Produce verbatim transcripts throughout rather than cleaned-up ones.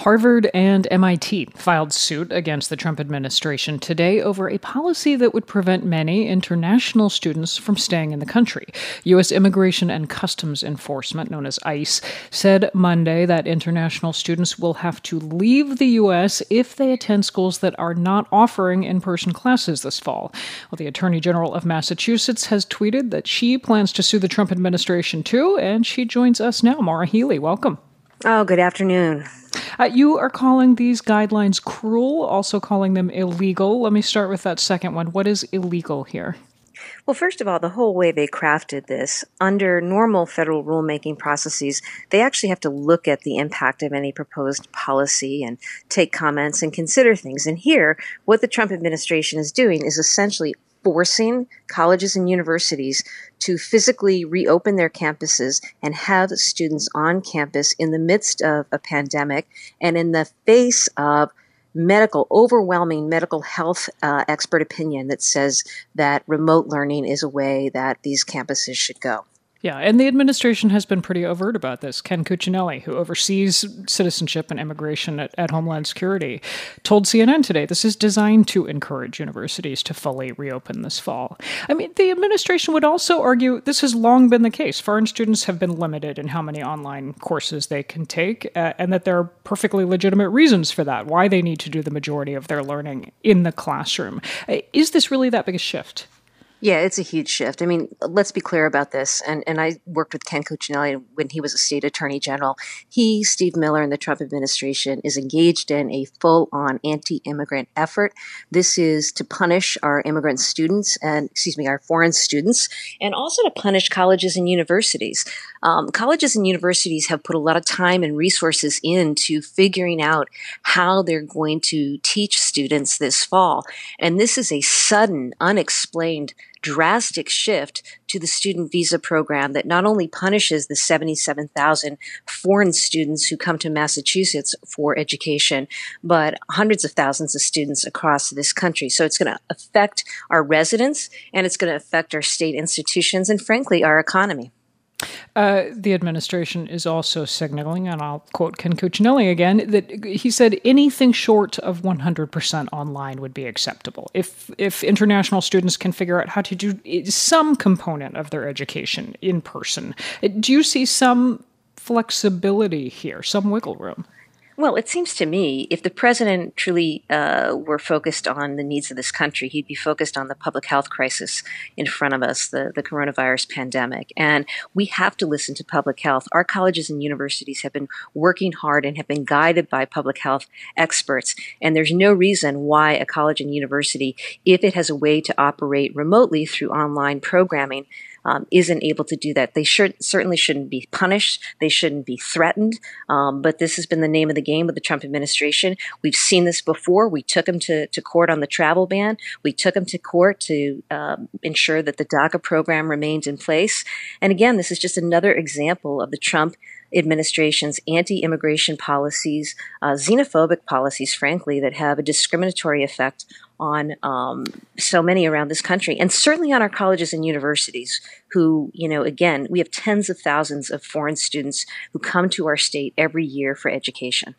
Harvard and M I T filed suit against the Trump administration today over a policy that would prevent many international students from staying in the country. U S Immigration and Customs Enforcement, known as ICE, said Monday that international students will have to leave the U S if they attend schools that are not offering in-person classes this fall. Well, the Attorney General of Massachusetts has tweeted that she plans to sue the Trump administration too, and she joins us now. Maura Healey, welcome. Oh, good afternoon. Uh, you are calling these guidelines cruel, also calling them illegal. Let me start with that second one. What is illegal here? Well, first of all, the whole way they crafted this, under normal federal rulemaking processes, they actually have to look at the impact of any proposed policy and take comments and consider things. And here, what the Trump administration is doing is essentially forcing colleges and universities to physically reopen their campuses and have students on campus in the midst of a pandemic and in the face of medical, overwhelming medical health uh, expert opinion that says that remote learning is a way that these campuses should go. Yeah, and the administration has been pretty overt about this. Ken Cuccinelli, who oversees citizenship and immigration at, at Homeland Security, told C N N today this is designed to encourage universities to fully reopen this fall. I mean, the administration would also argue this has long been the case. Foreign students have been limited in how many online courses they can take, uh, and that there are perfectly legitimate reasons for that, why they need to do the majority of their learning in the classroom. Uh, is this really that big a shift? Yeah, it's a huge shift. I mean, let's be clear about this. And and I worked with Ken Cuccinelli when he was a state attorney general. He, Steve Miller, and the Trump administration is engaged in a full-on anti-immigrant effort. This is to punish our immigrant students and, excuse me, our foreign students, and also to punish colleges and universities. Um, colleges and universities have put a lot of time and resources into figuring out how they're going to teach students this fall. And this is a sudden, unexplained drastic shift to the student visa program that not only punishes the seventy-seven thousand foreign students who come to Massachusetts for education, but hundreds of thousands of students across this country. So it's going to affect our residents, and it's going to affect our state institutions, and frankly, our economy. Uh, the administration is also signaling, and I'll quote Ken Cuccinelli again, that he said anything short of one hundred percent online would be acceptable. If if international students can figure out how to do some component of their education in person, do you see some flexibility here, some wiggle room? Well, it seems to me if the president truly uh, were focused on the needs of this country, he'd be focused on the public health crisis in front of us, the, the coronavirus pandemic. And we have to listen to public health. Our colleges and universities have been working hard and have been guided by public health experts. And there's no reason why a college and university, if it has a way to operate remotely through online programming, Um, isn't able to do that. They should certainly shouldn't be punished. They shouldn't be threatened. Um, but this has been the name of the game with the Trump administration. We've seen this before. We took him to, to court on the travel ban. We took him to court to um, ensure that the DACA program remained in place. And again, this is just another example of the Trump administration's anti-immigration policies, uh, xenophobic policies, frankly, that have a discriminatory effect on um, so many around this country, and certainly on our colleges and universities who, you know, again, we have tens of thousands of foreign students who come to our state every year for education.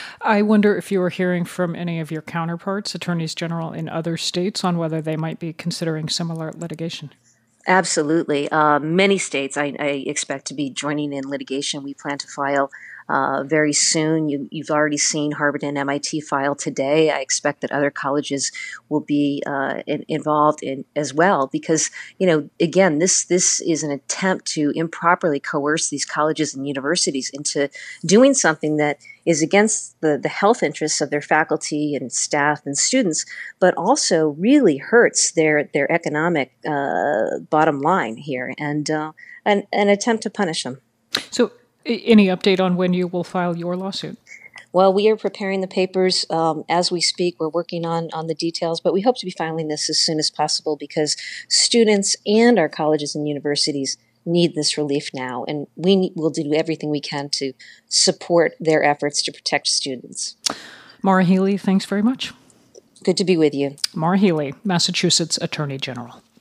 I wonder if you were hearing from any of your counterparts, attorneys general in other states, on whether they might be considering similar litigation. Absolutely. Uh, many states I, I expect to be joining in litigation. We plan to file uh, very soon. You, you've already seen Harvard and M I T file today. I expect that other colleges will be uh, in, involved in as well because, you know, again, this this is an attempt to improperly coerce these colleges and universities into doing something that is against the, the health interests of their faculty and staff and students, but also really hurts their their economic uh, bottom line here, and uh, an, an attempt to punish them. So, any update on when you will file your lawsuit? Well, we are preparing the papers um, as we speak. We're working on, on the details, but we hope to be filing this as soon as possible because students and our colleges and universities need this relief now, and we need, will do everything we can to support their efforts to protect students. Maura Healey, thanks very much. Good to be with you. Maura Healey, Massachusetts Attorney General.